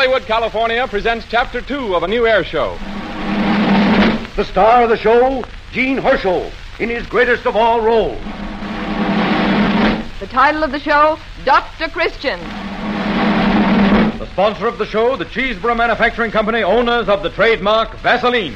Hollywood, California presents Chapter 2 of a new air show. The star of the show, Gene Herschel, in his greatest of all roles. The title of the show, Dr. Christian. The sponsor of the show, the Cheeseborough Manufacturing Company, owners of the trademark Vaseline.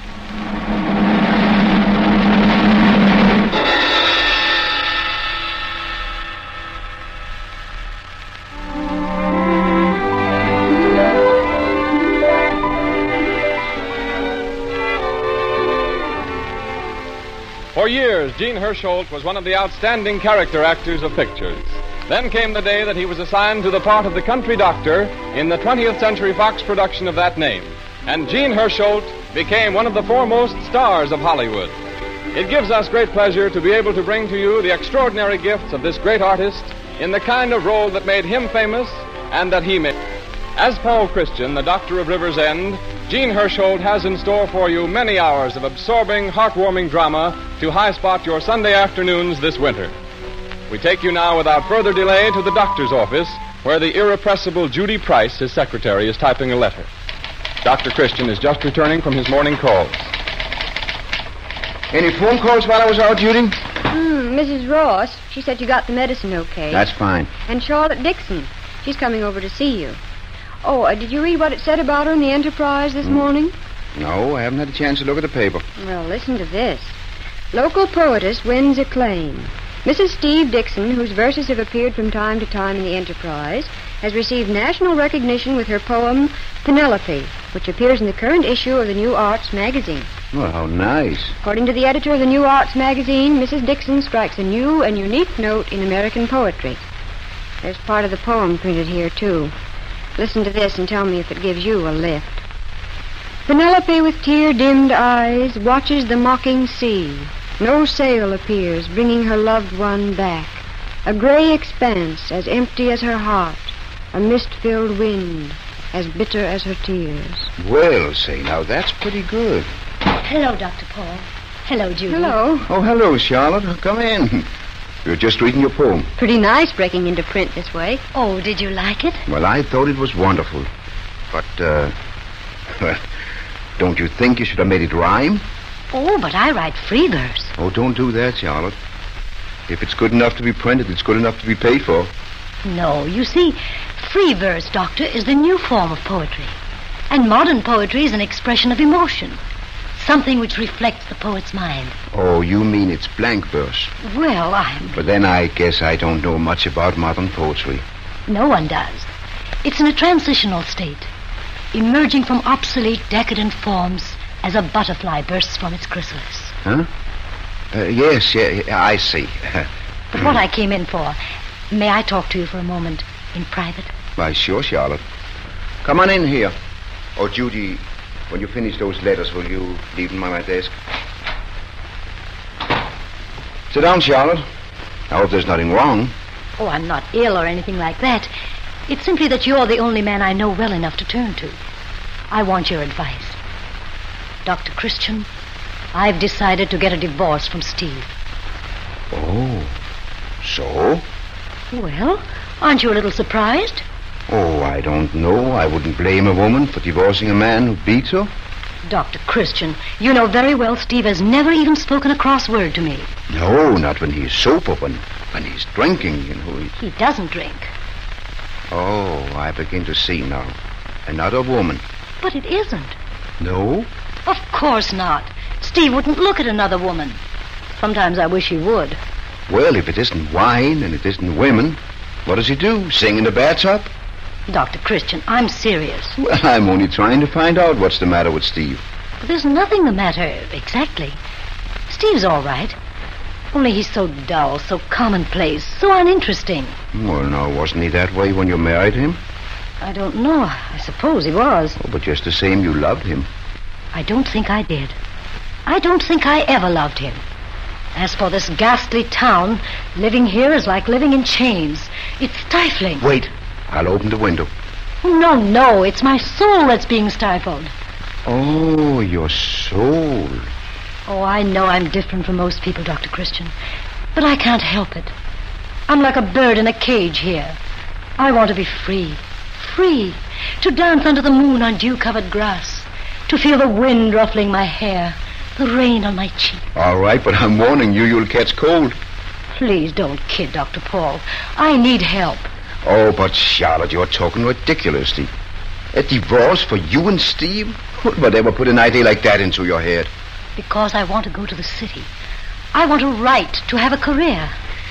For years, Gene Herschel was one of the outstanding character actors of pictures. Then came the day that he was assigned to the part of the country doctor in the 20th Century Fox production of that name. And Gene Herschel became one of the foremost stars of Hollywood. It gives us great pleasure to be able to bring to you the extraordinary gifts of this great artist in the kind of role that made him famous and that he made. As Paul Christian, the doctor of River's End, Gene Herschel has in store for you many hours of absorbing, heartwarming drama to high-spot your Sunday afternoons this winter. We take you now, without further delay, to the doctor's office, where the irrepressible Judy Price, his secretary, is typing a letter. Dr. Christian is just returning from his morning calls. Any phone calls while I was out, Judy? Mrs. Ross, she said you got the medicine okay. That's fine. And Charlotte Dixon, she's coming over to see you. Oh, did you read what it said about her in the Enterprise this morning? No, I haven't had a chance to look at the paper. Well, listen to this. Local poetess wins acclaim. Mrs. Steve Dixon, whose verses have appeared from time to time in the Enterprise, has received national recognition with her poem, Penelope, which appears in the current issue of the New Arts magazine. Well, how nice. According to the editor of the New Arts magazine, Mrs. Dixon strikes a new and unique note in American poetry. There's part of the poem printed here, too. Listen to this and tell me if it gives you a lift. Penelope with tear-dimmed eyes watches the mocking sea. No sail appears, bringing her loved one back. A gray expanse, as empty as her heart. A mist-filled wind, as bitter as her tears. Well, say, now, that's pretty good. Hello, Dr. Paul. Hello, Judy. Hello. Oh, hello, Charlotte. Come in. You're just reading your poem. Pretty nice breaking into print this way. Oh, did you like it? Well, I thought it was wonderful. But, well, don't you think you should have made it rhyme? Oh, but I write free verse. Oh, don't do that, Charlotte. If it's good enough to be printed, it's good enough to be paid for. No, you see, free verse, Doctor, is the new form of poetry. And modern poetry is an expression of emotion. Something which reflects the poet's mind. Oh, you mean it's blank verse? Well, But then I guess I don't know much about modern poetry. No one does. It's in a transitional state, emerging from obsolete, decadent forms as a butterfly bursts from its chrysalis. Huh? Yes, I see. But what I came in for, may I talk to you for a moment in private? Why, sure, Charlotte. Come on in here. Oh, Judy, when you finish those letters, will you leave them on my desk? Sit down, Charlotte. I hope there's nothing wrong. Oh, I'm not ill or anything like that. It's simply that you're the only man I know well enough to turn to. I want your advice. Dr. Christian, I've decided to get a divorce from Steve. Oh, so? Well, aren't you a little surprised? Oh, I don't know. I wouldn't blame a woman for divorcing a man who beats her. Dr. Christian, you know very well Steve has never even spoken a cross word to me. No, not when he's sober, when he's drinking, you know. He doesn't drink. Oh, I begin to see now. Another woman. But it isn't. No? Of course not. Steve wouldn't look at another woman. Sometimes I wish he would. Well, if it isn't wine and it isn't women, what does he do? Sing in the bathtub? Dr. Christian, I'm serious. Well, I'm only trying to find out what's the matter with Steve. But there's nothing the matter, exactly. Steve's all right. Only he's so dull, so commonplace, so uninteresting. Well, now, wasn't he that way when you married him? I don't know. I suppose he was. Oh, but just the same, you loved him. I don't think I did. I don't think I ever loved him. As for this ghastly town, living here is like living in chains. It's stifling. Wait. I'll open the window. No. It's my soul that's being stifled. Oh, your soul. Oh, I know I'm different from most people, Dr. Christian. But I can't help it. I'm like a bird in a cage here. I want to be free. Free. to dance under the moon on dew-covered grass, to feel the wind ruffling my hair, the rain on my cheek. All right, but I'm warning you, you'll catch cold. Please don't kid Dr. Paul. I need help. Oh, but Charlotte, you're talking ridiculously. A divorce for you and Steve? Whatever put an idea like that into your head? Because I want to go to the city. I want to write, to have a career.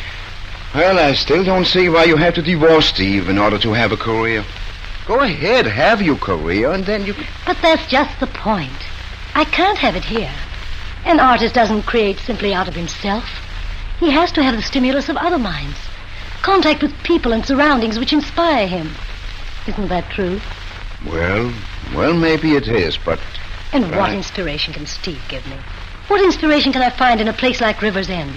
Well, I still don't see why you have to divorce Steve in order to have a career. Go ahead, have your career, and then you... But that's just the point. I can't have it here. An artist doesn't create simply out of himself. He has to have the stimulus of other minds. Contact with people and surroundings which inspire him. Isn't that true? Well, maybe it is, but... And what inspiration can Steve give me? What inspiration can I find in a place like River's End?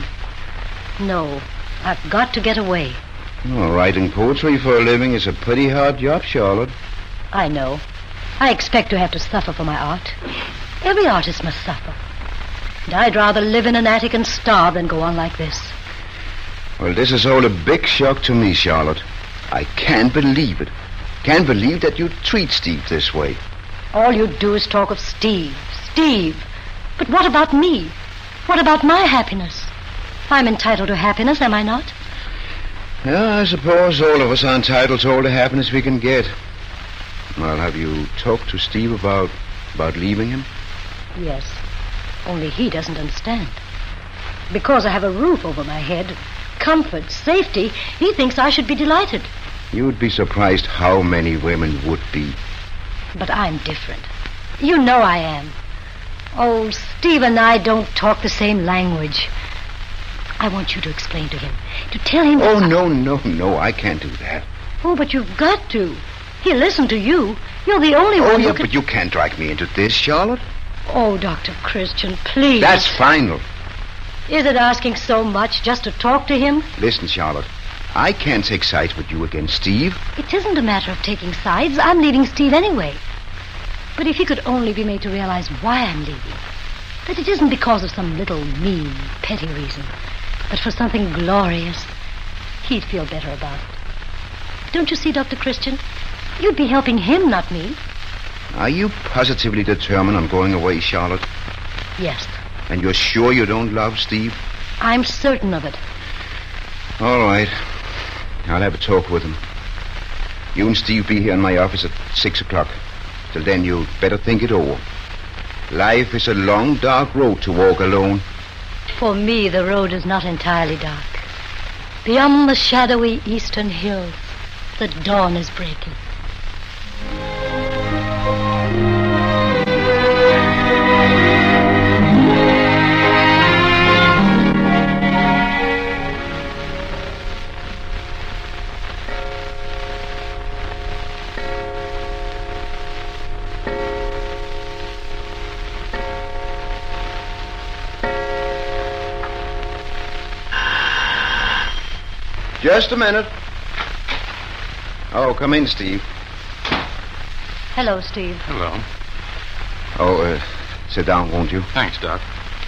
No, I've got to get away. Well, writing poetry for a living is a pretty hard job, Charlotte. I know. I expect to have to suffer for my art. Every artist must suffer. And I'd rather live in an attic and starve than go on like this. Well, this is all a big shock to me, Charlotte. I can't believe it. Can't believe that you treat Steve this way. All you do is talk of Steve. Steve. But what about me? What about my happiness? I'm entitled to happiness, am I not? Yeah, I suppose all of us are entitled to all the happiness we can get. Well, have you talked to Steve about leaving him? Yes. Only he doesn't understand. Because I have a roof over my head, comfort, safety, he thinks I should be delighted. You'd be surprised how many women would be. But I'm different. You know I am. Oh, Steve and I don't talk the same language. I want you to explain to him. To tell him... Oh, no, I can't do that. Oh, but you've got to. He'll listen to you. You're the only one who can... but you can't drag me into this, Charlotte. Oh, Dr. Christian, please. That's final. Is it asking so much just to talk to him? Listen, Charlotte. I can't take sides with you against Steve. It isn't a matter of taking sides. I'm leaving Steve anyway. But if he could only be made to realize why I'm leaving, that it isn't because of some little mean, petty reason, but for something glorious, he'd feel better about it. Don't you see, Dr. Christian? You'd be helping him, not me. Are you positively determined on going away, Charlotte? Yes. And you're sure you don't love Steve? I'm certain of it. All right. I'll have a talk with him. You and Steve be here in my office at 6 o'clock. Till then, you'd better think it over. Life is a long, dark road to walk alone. For me, the road is not entirely dark. Beyond the shadowy eastern hills, the dawn is breaking. Just a minute. Oh, come in, Steve. Hello, Steve. Hello. Oh, sit down, won't you? Thanks, Doc.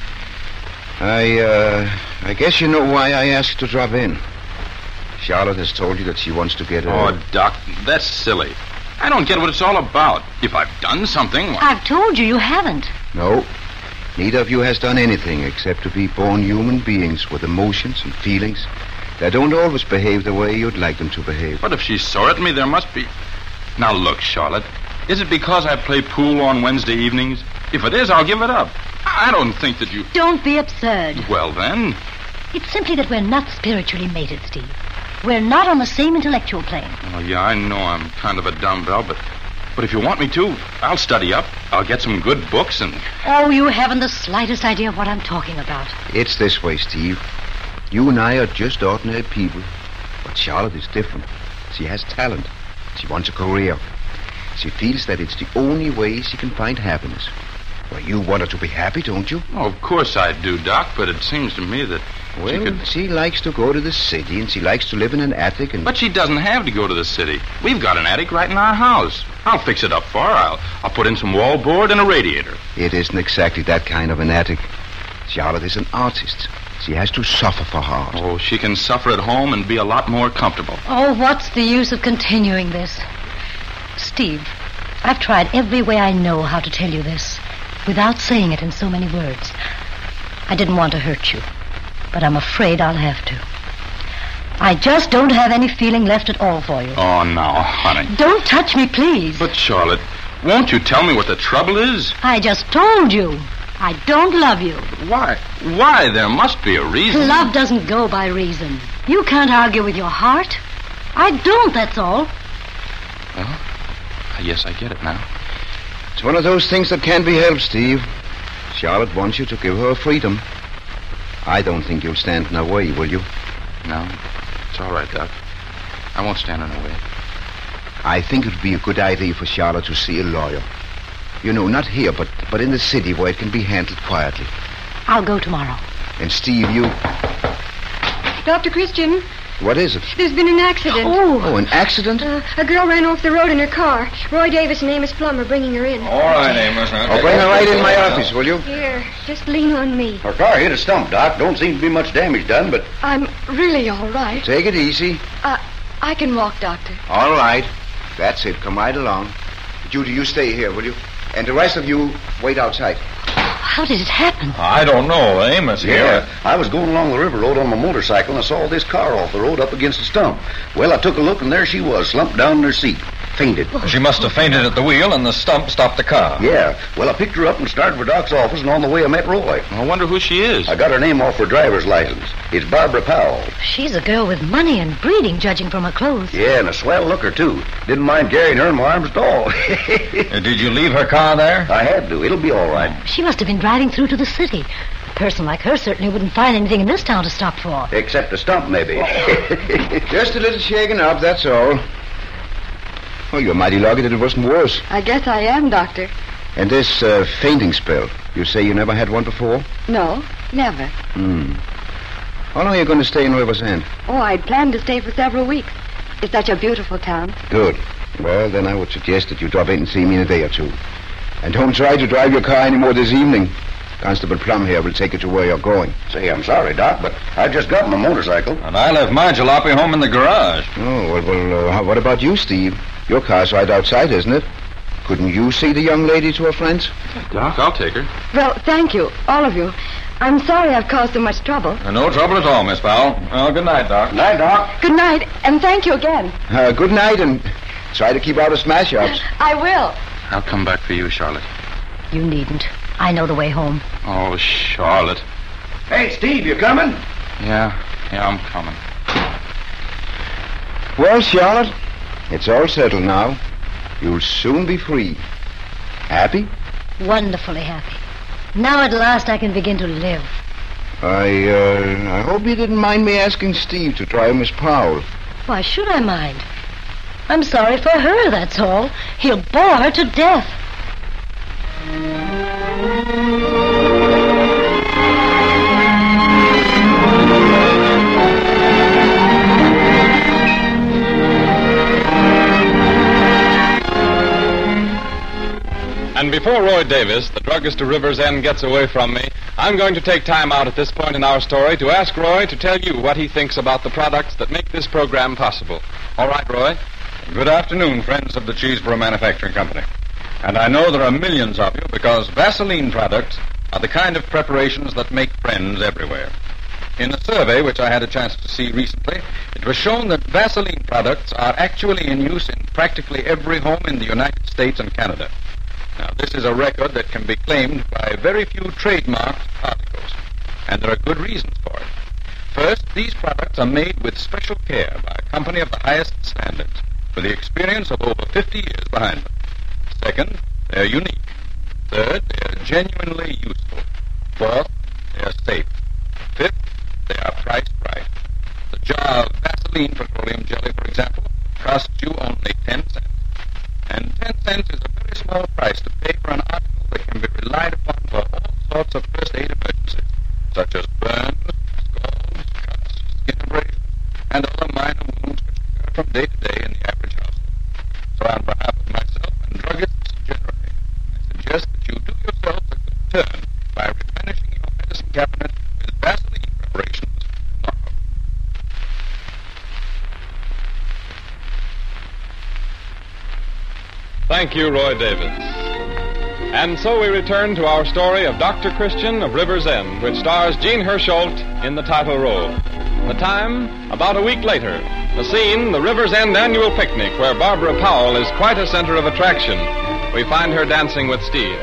I guess you know why I asked you to drop in. Charlotte has told you that she wants to get a... Oh, Doc, that's silly. I don't get what it's all about. If I've done something... I've told you you haven't. No. Neither of you has done anything except to be born human beings with emotions and feelings that don't always behave the way you'd like them to behave. But if she's sore at me, there must be... Now, look, Charlotte. Is it because I play pool on Wednesday evenings? If it is, I'll give it up. I don't think that you... Don't be absurd. Well, then... It's simply that we're not spiritually mated, Steve. We're not on the same intellectual plane. Oh, yeah, I know I'm kind of a dumbbell, but if you want me to, I'll study up. I'll get some good books and... Oh, you haven't the slightest idea of what I'm talking about. It's this way, Steve. You and I are just ordinary people. But Charlotte is different. She has talent. She wants a career. She feels that it's the only way she can find happiness. Well, you want her to be happy, don't you? Oh, of course I do, Doc, but it seems to me that she likes to go to the city, and she likes to live in an attic, and... But she doesn't have to go to the city. We've got an attic right in our house. I'll fix it up for her. I'll put in some wallboard and a radiator. It isn't exactly that kind of an attic. Charlotte is an artist. She has to suffer for her art. Oh, she can suffer at home and be a lot more comfortable. Oh, what's the use of continuing this? Steve, I've tried every way I know how to tell you this, without saying it in so many words. I didn't want to hurt you, but I'm afraid I'll have to. I just don't have any feeling left at all for you. Oh, now, honey. Don't touch me, please. But, Charlotte, won't you tell me what the trouble is? I just told you. I don't love you. Why? Why? There must be a reason. Love doesn't go by reason. You can't argue with your heart. I don't, that's all. Well, yes, I get it now. It's one of those things that can't be helped, Steve. Charlotte wants you to give her freedom. I don't think you'll stand in her way, will you? No. It's all right, Doc. I won't stand in her way. I think it would be a good idea for Charlotte to see a lawyer. You know, not here, but in the city where it can be handled quietly. I'll go tomorrow. And Steve, you... Dr. Christian, What is it? there's been an accident. Oh, an accident? A girl ran off the road in her car. Roy Davis and Amos Plum are bringing her in. All right, Amos. Oh, bring her right in my office, will you? Here, just lean on me. Her car hit a stump, Doc. Don't seem to be much damage done, but... I'm really all right. Take it easy. I can walk, Doctor. All right. That's it. Come right along. Judy, you stay here, will you? And the rest of you, wait outside. How did it happen? I don't know. Amos here. Yeah, I was going along the river road on my motorcycle and I saw this car off the road up against a stump. Well, I took a look and there she was, slumped down in her seat. Fainted. She must have fainted at the wheel and the stump stopped the car. Yeah. Well, I picked her up and started for Doc's office, and on the way I met Roy. I wonder who she is. I got her name off her driver's license. It's Barbara Powell. She's a girl with money and breeding, judging from her clothes. Yeah, and a swell looker, too. Didn't mind carrying her in my arms at all. Did you leave her car there? I had to. It'll be all right. She must have been driving through to the city. A person like her certainly wouldn't find anything in this town to stop for. Except a stump, maybe. Just a little shaken up, that's all. Oh, you're mighty lucky that it wasn't worse. I guess I am, Doctor. And this fainting spell, you say you never had one before? No, never. How long are you going to stay in River's End? Oh, I'd planned to stay for several weeks. It's such a beautiful town. Good. Well, then I would suggest that you drop in and see me in a day or two. And don't try to drive your car anymore this evening. Constable Plum here will take you to where you're going. Say, I'm sorry, Doc, but I just got my motorcycle. And I left my jalopy home in the garage. Oh, well, what about you, Steve? Your car's right outside, isn't it? Couldn't you see the young lady to her friends? Doc, I'll take her. Well, thank you, all of you. I'm sorry I've caused so much trouble. No trouble at all, Miss Powell. Well, good night, Doc. Night, Doc. Good night, and thank you again. Good night, and try to keep out of smash-ups. I will. I'll come back for you, Charlotte. You needn't. I know the way home. Oh, Charlotte. Hey, Steve, you coming? Yeah, I'm coming. Well, Charlotte, it's all settled now. You'll soon be free. Happy? Wonderfully happy. Now at last I can begin to live. I hope you didn't mind me asking Steve to try Miss Powell. Why should I mind? I'm sorry for her, that's all. He'll bore her to death. And before Roy Davis, the druggist of River's End, gets away from me, I'm going to take time out at this point in our story to ask Roy to tell you what he thinks about the products that make this program possible. All right, Roy? Good afternoon, friends of the Cheeseboro Manufacturing Company. And I know there are millions of you because Vaseline products are the kind of preparations that make friends everywhere. In a survey which I had a chance to see recently, it was shown that Vaseline products are actually in use in practically every home in the United States and Canada. Now, this is a record that can be claimed by very few trademarked articles, and there are good reasons for it. First, these products are made with special care by a company of the highest standards, with the experience of over 50 years behind them. Second, they're unique. Third, they are genuinely useful. Fourth, they are safe. Fifth, they are priced right. The jar of Vaseline petroleum jelly, for example, costs you only 10 cents. And 10 cents is a very small price to pay for an article that can be relied upon for all sorts of first aid emergencies, such as burns, scalds, cuts, skin abrasions, and other minor wounds which occur from day to day in the average household. So on behalf of myself and druggists generally, I suggest that you do yourselves a good turn by replenishing your medicine cabinet with Vaseline preparations. Thank you, Roy Davis. And so we return to our story of Dr. Christian of River's End, which stars Jean Hersholt in the title role. The time, about a week later. The scene, the River's End annual picnic, where Barbara Powell is quite a center of attraction. We find her dancing with Steve.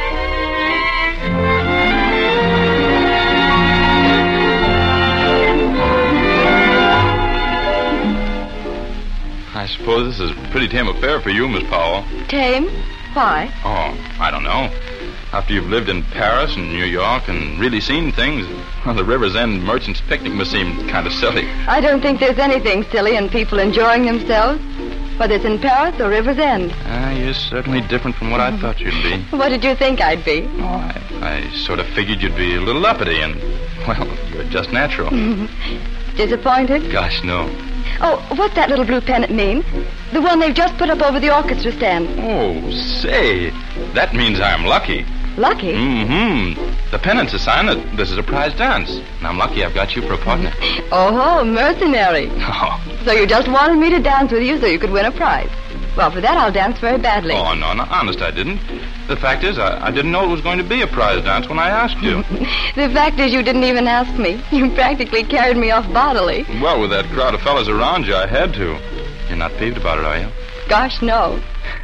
I suppose this is a pretty tame affair for you, Miss Powell. Tame? Why? Oh, I don't know. After you've lived in Paris and New York and really seen things, well, the River's End Merchants Picnic must seem kind of silly. I don't think there's anything silly in people enjoying themselves, whether it's in Paris or River's End. You're certainly different from what I thought you'd be. What did you think I'd be? Oh, I sort of figured you'd be a little uppity and, well, you're just natural. Disappointed? Gosh, no. Oh, what's that little blue pennant mean? The one they've just put up over the orchestra stand. Oh, say, that means I'm lucky. Lucky? Mm-hmm. The pennant's a sign that this is a prize dance. And I'm lucky I've got you for a partner. Oh, mercenary. Oh. So you just wanted me to dance with you so you could win a prize. Well, for that I'll dance very badly. Oh, no, honest I didn't. The fact is, I didn't know it was going to be a prize dance when I asked you. The fact is you didn't even ask me. You practically carried me off bodily. Well, with that crowd of fellas around you, I had to. You're not peeved about it, are you? Gosh, no.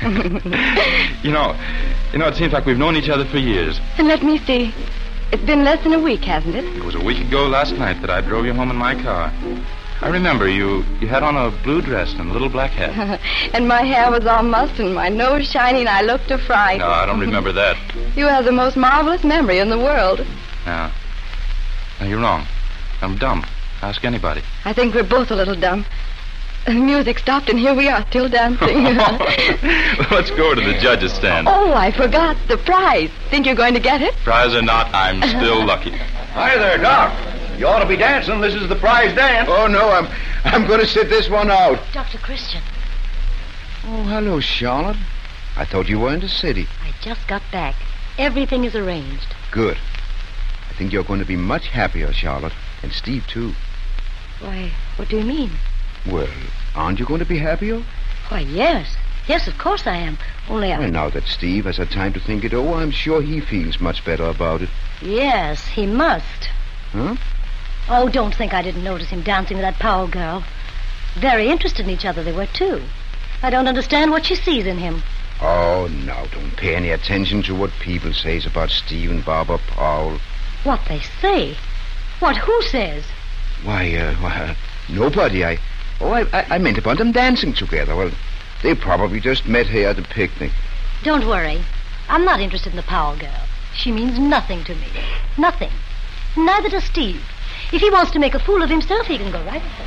You know, it seems like we've known each other for years. And let me see. It's been less than a week, hasn't it? It was a week ago last night that I drove you home in my car. I remember you had on a blue dress and a little black hat. And my hair was all mussed and my nose shiny and I looked a fright. No, I don't remember that. You have the most marvelous memory in the world. No, you're wrong. I'm dumb. Ask anybody. I think we're both a little dumb. The music stopped and here we are, still dancing. Let's go to the judges' stand. Oh, I forgot. The prize. Think you're going to get it? Prize or not, I'm still lucky. Hi there, Doc. You ought to be dancing. This is the prize dance. Oh, no, I'm going to sit this one out. Dr. Christian, Oh, hello, Charlotte. I thought you were in the city. I just got back. Everything is arranged. Good. I think you're going to be much happier, Charlotte. And Steve, too. Why, what do you mean? Well, aren't you going to be happier? Why, yes. Yes, of course I am. Only Well, now that Steve has had time to think it over, I'm sure he feels much better about it. Yes, he must. Huh? Oh, don't think I didn't notice him dancing with that Powell girl. Very interested in each other they were, too. I don't understand what she sees in him. Oh, no, don't pay any attention to what people says about Steve and Barbara Powell. What they say? What, who says? Why, nobody. I meant about them dancing together. Well, they probably just met here at the picnic. Don't worry. I'm not interested in the Powell girl. She means nothing to me. Nothing. Neither does Steve. If he wants to make a fool of himself, he can go right ahead.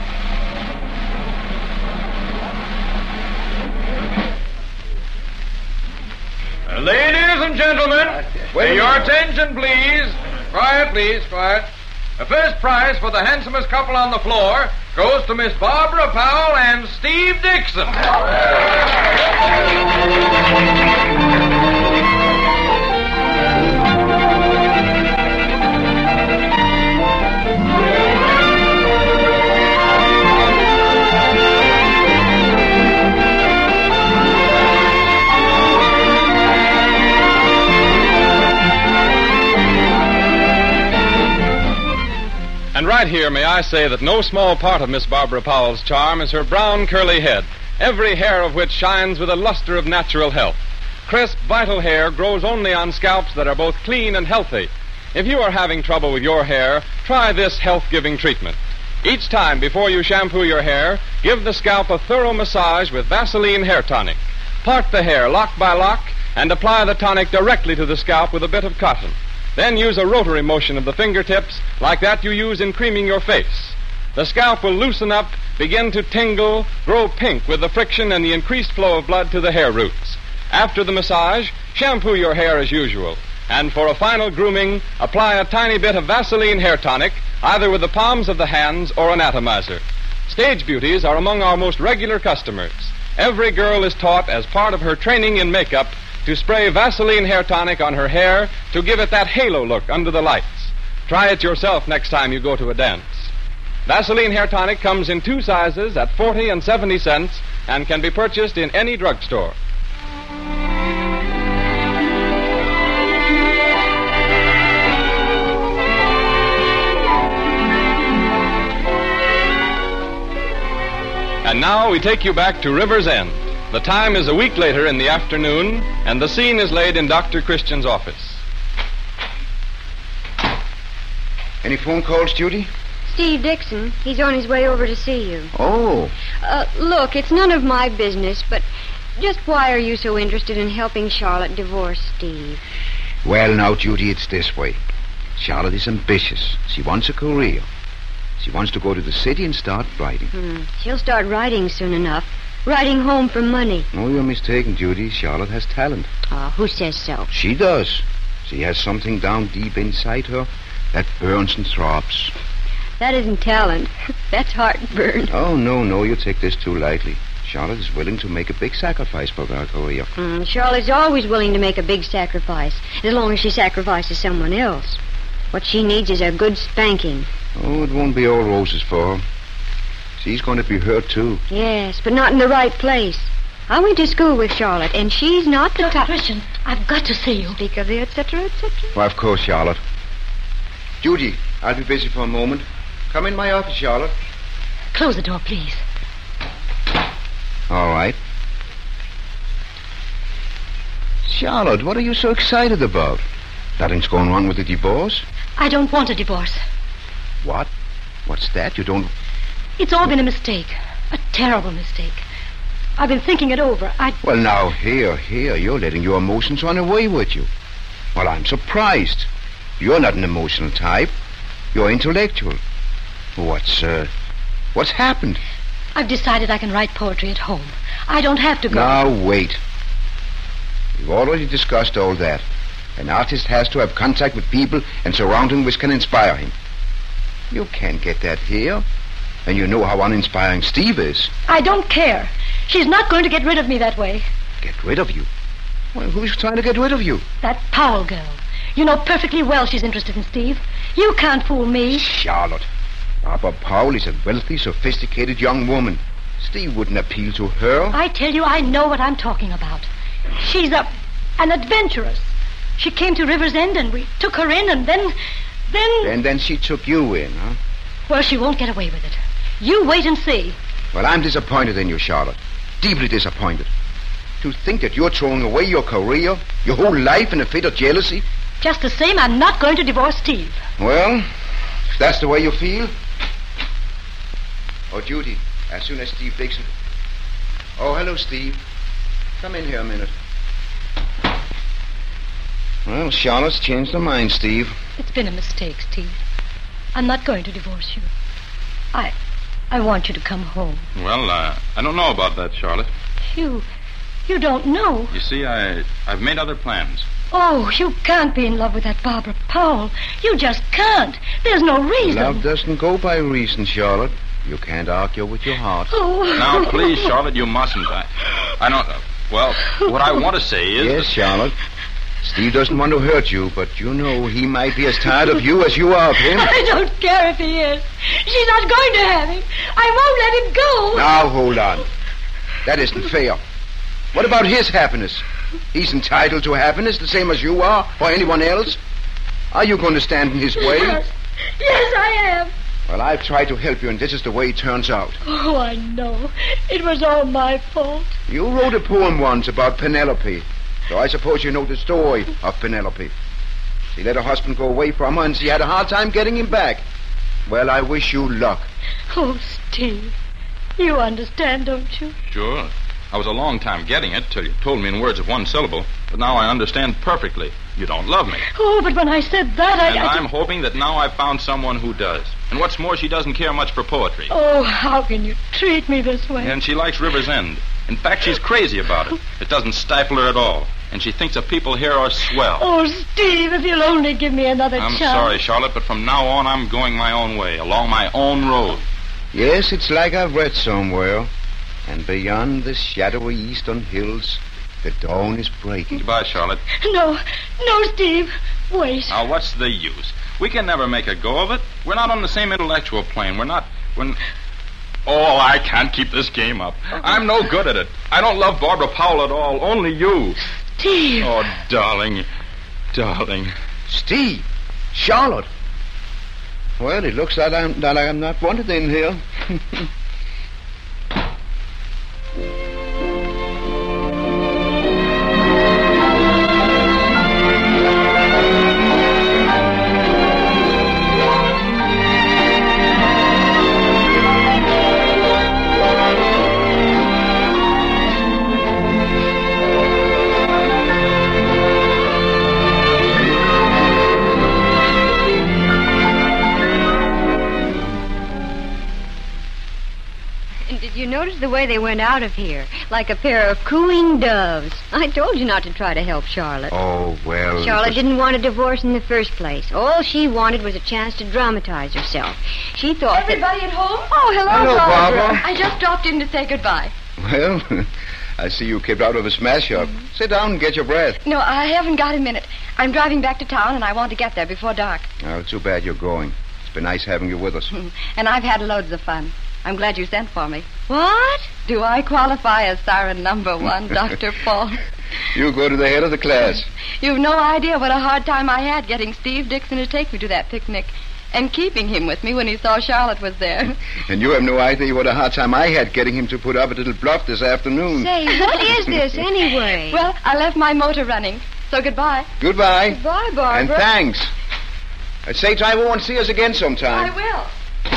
Ladies and gentlemen, your attention, please. Quiet, please, quiet. The first prize for the handsomest couple on the floor goes to Miss Barbara Powell and Steve Dixon. And right here, may I say that no small part of Miss Barbara Powell's charm is her brown, curly head, every hair of which shines with a luster of natural health. Crisp, vital hair grows only on scalps that are both clean and healthy. If you are having trouble with your hair, try this health-giving treatment. Each time before you shampoo your hair, give the scalp a thorough massage with Vaseline Hair Tonic. Part the hair lock by lock and apply the tonic directly to the scalp with a bit of cotton. Then use a rotary motion of the fingertips like that you use in creaming your face. The scalp will loosen up, begin to tingle, grow pink with the friction and the increased flow of blood to the hair roots. After the massage, shampoo your hair as usual. And for a final grooming, apply a tiny bit of Vaseline Hair Tonic, either with the palms of the hands or an atomizer. Stage beauties are among our most regular customers. Every girl is taught as part of her training in makeup to spray Vaseline Hair Tonic on her hair to give it that halo look under the lights. Try it yourself next time you go to a dance. Vaseline Hair Tonic comes in two sizes at 40 and 70 cents and can be purchased in any drugstore. And now we take you back to River's End. The time is a week later in the afternoon, and the scene is laid in Dr. Christian's office. Any phone calls, Judy? Steve Dixon. He's on his way over to see you. Oh. Look, it's none of my business, but just why are you so interested in helping Charlotte divorce Steve? Well, now, Judy, it's this way. Charlotte is ambitious. She wants a career. She wants to go to the city and start writing. She'll start writing soon enough. Writing home for money. Oh, you're mistaken, Judy. Charlotte has talent. Who says so? She does. She has something down deep inside her that burns and throbs. That isn't talent. That's heartburn. Oh, no, you take this too lightly. Charlotte is willing to make a big sacrifice for her career. Charlotte's always willing to make a big sacrifice, as long as she sacrifices someone else. What she needs is a good spanking. Oh, it won't be all roses for her. She's going to be hurt, too. Yes, but not in the right place. I went to school with Charlotte, and she's not the Dr. Christian, I've got to see you. Speak of the etc., etc. Why, of course, Charlotte. Judy, I'll be busy for a moment. Come in my office, Charlotte. Close the door, please. All right. Charlotte, what are you so excited about? Nothing's going wrong with the divorce? I don't want a divorce. What? What's that? You don't... It's all been a mistake. A terrible mistake. I've been thinking it over. Well, now, here. You're letting your emotions run away with you. Well, I'm surprised. You're not an emotional type. You're intellectual. What's happened? I've decided I can write poetry at home. I don't have to go... Now, wait. We've already discussed all that. An artist has to have contact with people and surroundings which can inspire him. You can't get that here. And you know how uninspiring Steve is. I don't care. She's not going to get rid of me that way. Get rid of you? Well, who's trying to get rid of you? That Powell girl. You know perfectly well she's interested in Steve. You can't fool me. Charlotte. Barbara Powell is a wealthy, sophisticated young woman. Steve wouldn't appeal to her. I tell you, I know what I'm talking about. She's an adventuress. She came to River's End and we took her in and then... And then she took you in, huh? Well, she won't get away with it. You wait and see. Well, I'm disappointed in you, Charlotte. Deeply disappointed. To think that you're throwing away your career, your whole life in a fit of jealousy. Just the same, I'm not going to divorce Steve. Well, if that's the way you feel... Oh, Judy, as soon as Steve Dixon... Oh, hello, Steve. Come in here a minute. Well, Charlotte's changed her mind, Steve. It's been a mistake, Steve. I'm not going to divorce you. I want you to come home. Well, I don't know about that, Charlotte. You don't know. You see, I've made other plans. Oh, you can't be in love with that Barbara Powell. You just can't. There's no reason. Love doesn't go by reason, Charlotte. You can't argue with your heart. Oh. Now, please, Charlotte, you mustn't. I don't... Well, what I want to say is... Yes, Charlotte. Steve doesn't want to hurt you, but you know he might be as tired of you as you are of him. I don't care if he is. She's not going to have him. I won't let him go. Now, hold on. That isn't fair. What about his happiness? He's entitled to happiness the same as you are, or anyone else. Are you going to stand in his way? Yes, I am. Well, I've tried to help you, and this is the way it turns out. Oh, I know. It was all my fault. You wrote a poem once about Penelope. So I suppose you know the story of Penelope. She let her husband go away from her, and she had a hard time getting him back. Well, I wish you luck. Oh, Steve, you understand, don't you? Sure. I was a long time getting it till you told me in words of one syllable. But now I understand perfectly. You don't love me. Oh, but when I said that, I'm hoping that now I've found someone who does. And what's more, she doesn't care much for poetry. Oh, how can you treat me this way? And she likes River's End. In fact, she's crazy about it. It doesn't stifle her at all. And she thinks the people here are swell. Oh, Steve, if you'll only give me another chance. I'm sorry, Charlotte, but from now on, I'm going my own way, along my own road. Yes, it's like I've read somewhere. And beyond the shadowy eastern hills, the dawn is breaking. Goodbye, Charlotte. No, Steve. Wait. Now, what's the use? We can never make a go of it. We're not on the same intellectual plane. Oh, I can't keep this game up. I'm no good at it. I don't love Barbara Powell at all. Only you. Steve. Oh, darling. Steve. Charlotte. Well, it looks like I'm not wanted in here. And did you notice the way they went out of here? Like a pair of cooing doves. I told you not to try to help Charlotte. Oh, well... Charlotte didn't want a divorce in the first place. All she wanted was a chance to dramatize herself. She thought Everybody that... at home? Oh, Hello, Barbara. I just dropped in to say goodbye. Well, I see you kept out of a smash up. Sit down and get your breath. No, I haven't got a minute. I'm driving back to town, and I want to get there before dark. Oh, it's too bad you're going. It's been nice having you with us. And I've had loads of fun. I'm glad you sent for me. What? Do I qualify as siren number 1, Dr. Paul? You go to the head of the class. You've no idea what a hard time I had getting Steve Dixon to take me to that picnic and keeping him with me when he saw Charlotte was there. And you have no idea what a hard time I had getting him to put up at Little Bluff this afternoon. Say, what is this anyway? Well, I left my motor running, so goodbye. Goodbye. Goodbye, Barbara. And thanks. Say, drive over and see us again sometime. I will.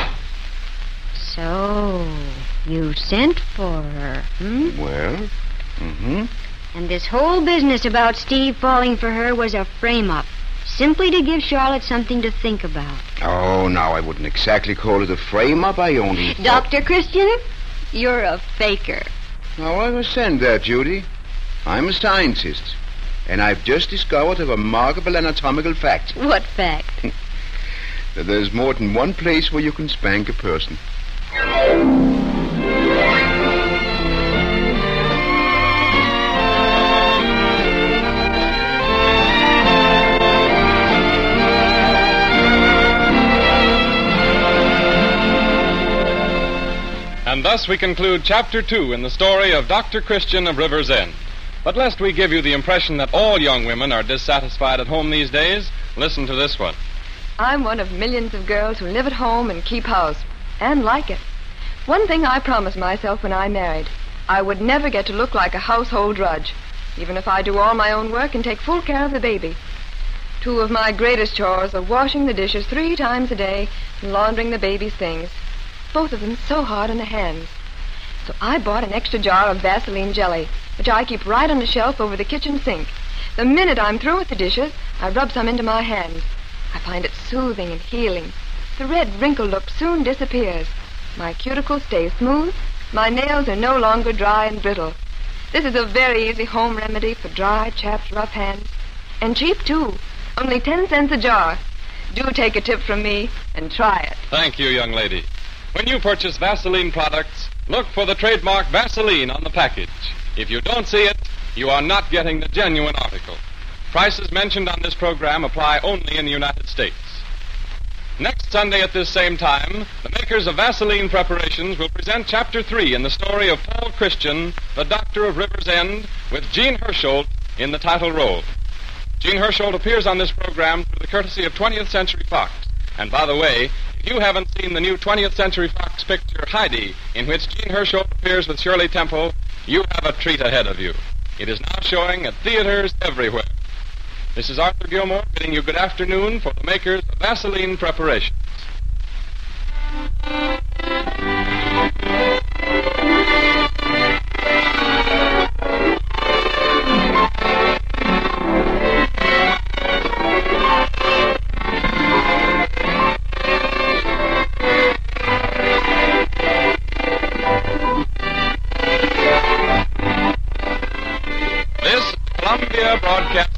So, you sent for her, Well, And this whole business about Steve falling for her was a frame-up, simply to give Charlotte something to think about. Oh, now, I wouldn't exactly call it a frame-up. I only... Dr. Christian, you're a faker. Now, I understand that, Judy. I'm a scientist, and I've just discovered a remarkable anatomical fact. What fact? That there's more than one place where you can spank a person. And thus we conclude Chapter 2 in the story of Dr. Christian of River's End. But lest we give you the impression that all young women are dissatisfied at home these days, listen to this one. I'm one of millions of girls who live at home and keep house, and like it. One thing I promised myself when I married, I would never get to look like a household drudge, even if I do all my own work and take full care of the baby. 2 of my greatest chores are washing the dishes 3 times a day and laundering the baby's things. Both of them so hard on the hands. So I bought an extra jar of Vaseline jelly, which I keep right on the shelf over the kitchen sink. The minute I'm through with the dishes, I rub some into my hands. I find it soothing and healing. The red wrinkle look soon disappears. My cuticles stay smooth. My nails are no longer dry and brittle. This is a very easy home remedy for dry, chapped, rough hands. And cheap, too. Only 10 cents a jar. Do take a tip from me and try it. Thank you, young lady. When you purchase Vaseline products, look for the trademark Vaseline on the package. If you don't see it, you are not getting the genuine article. Prices mentioned on this program apply only in the United States. Next Sunday at this same time, the makers of Vaseline preparations will present Chapter 3 in the story of Paul Christian, the Doctor of River's End, with Jean Hersholt in the title role. Jean Hersholt appears on this program through the courtesy of 20th Century Fox. And by the way, if you haven't seen the new 20th Century Fox picture, Heidi, in which Jean Hersholt appears with Shirley Temple, you have a treat ahead of you. It is now showing at theaters everywhere. This is Arthur Gilmore bidding you good afternoon for the makers of Vaseline preparations. This is Columbia Broadcast